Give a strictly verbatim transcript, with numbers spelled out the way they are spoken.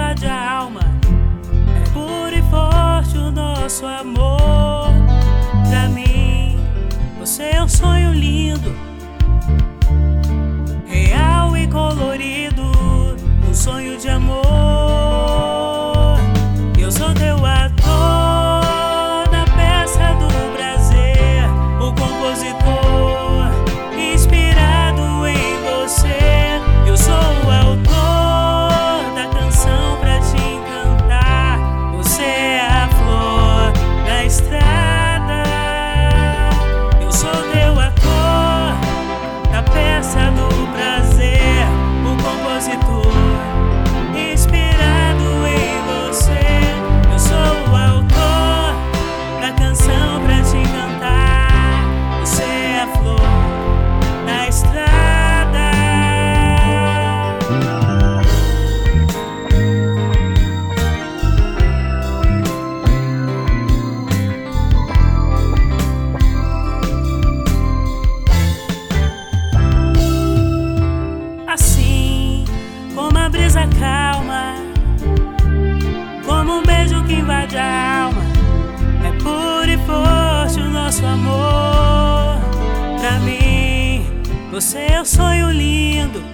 invade a alma. É puro e forte o nosso amor. Pra mim, você é um sonho lindo, real e colorido, um sonho de amor. Eu sou teu ator na peça do prazer, o compositor inspirado em você. Eu sou o autor da canção pra te encantar. Você é a flor da estrada. Eu sou teu ator da peça do prazer, o compositor inspirado em você. Eu sou o autor da canção pra te encantar. Você é a flor da estrada. Assim como a brisa calma, como um beijo que invade a alma, é puro e forte o nosso amor. Pra mim, você é um sonho lindo,